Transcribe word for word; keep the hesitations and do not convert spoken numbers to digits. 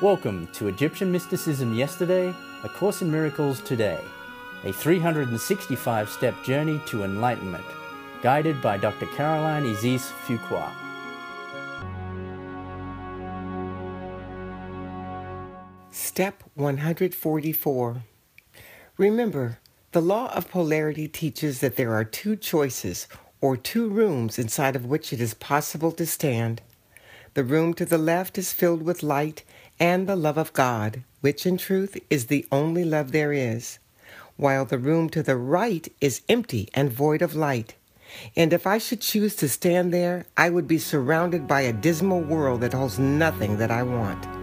Welcome to Egyptian Mysticism Yesterday, A Course in Miracles Today, a three hundred sixty-five step journey to enlightenment, guided by Doctor Caroline Isis Fuqua. Step one hundred forty-four. Remember, the law of polarity teaches that there are two choices, or two rooms inside of which it is possible to stand. The room to the left is filled with light and the love of God, which in truth is the only love there is, while the room to the right is empty and void of light. And if I should choose to stand there, I would be surrounded by a dismal world that holds nothing that I want.